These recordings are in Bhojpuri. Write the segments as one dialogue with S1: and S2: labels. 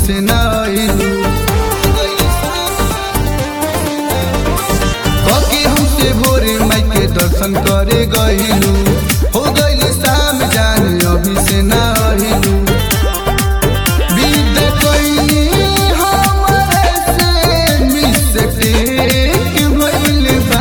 S1: से ना आइलू बाकी हमसे भोरे माई के दर्शन करे गइलू हो गइल शाम जान अभी से ना आइलू विदा कइनी हमरे से मिस्टेक भइल बा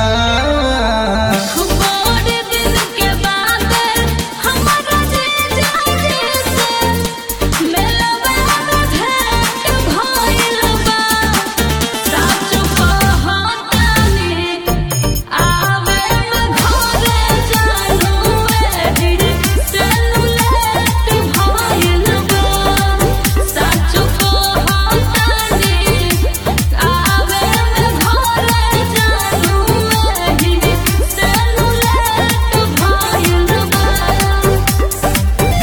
S2: बड़े दिन के बाद हमारा जीजा से मिलवा भेंट भइल बा साचो कहतानी आवे में घरे जानू एही से लेट भइल बा साचो कहतानी आवे में घरे जानू एही से लेट भइल बा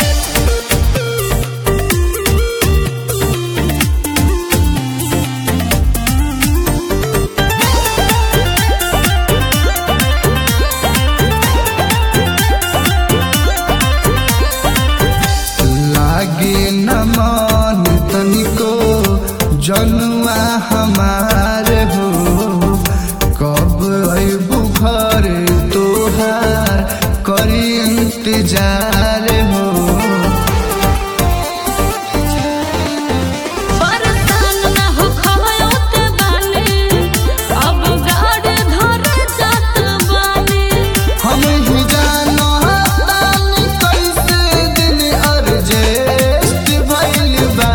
S1: लागे न मन तनिको जनुआ हमार हो कब अइबू घर तोहार करी इंतजार हो
S2: परेशान ना हो खयोत बानी अब गाड़ी धरे जात बानी
S1: हम ही जानो तानी कैसे दिन अर्जेस्ट भइल बा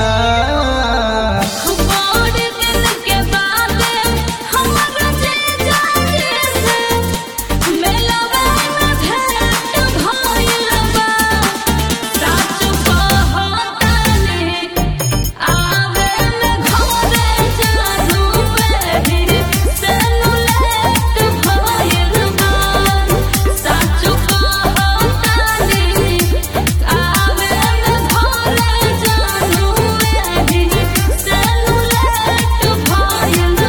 S2: बड़े दिन के बाद हमारा जीजा से मिलवा भेंट भइल बा साचो कहतानी आवे में घरे जानू एही से लेट भइल बा साचो कहतानी आवे में घरे जानू एही से लेट भइल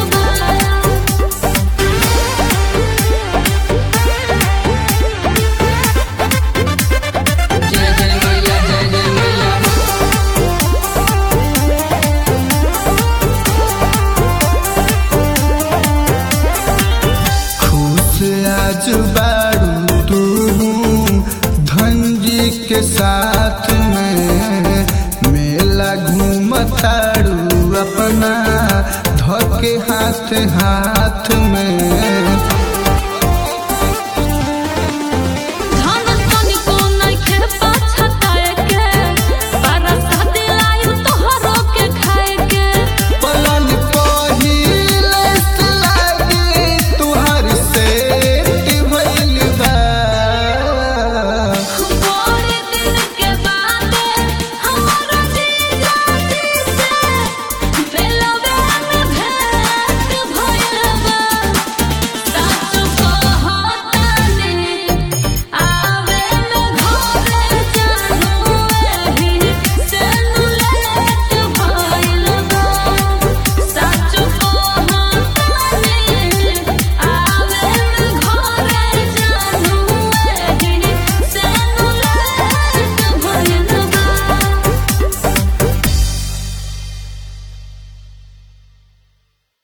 S1: खुश आज बारू तू धनजी के साथ में मेला घूमतारू अपना धके हाथ हाथ में